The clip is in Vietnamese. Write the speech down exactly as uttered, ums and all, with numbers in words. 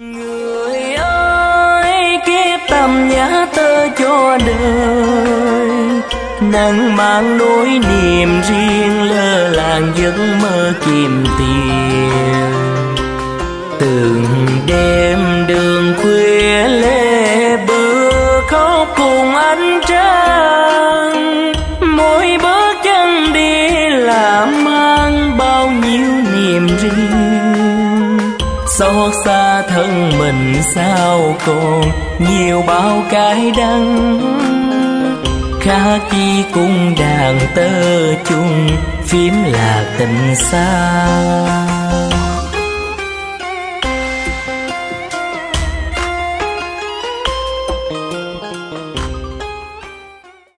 Người ơi kiếp tâm nhã tơ cho đời, nắng mang nỗi niềm riêng lơ làng giấc mơ kìm tiền. Từng đêm đường khuya lê bữa khóc cùng ánh trăng, mỗi bước chân đi là mang bao nhiêu niềm riêng. Xót xa thân mình sao còn nhiều bao cái đắng, khác chi cung đàn tơ chung phím là tình xa.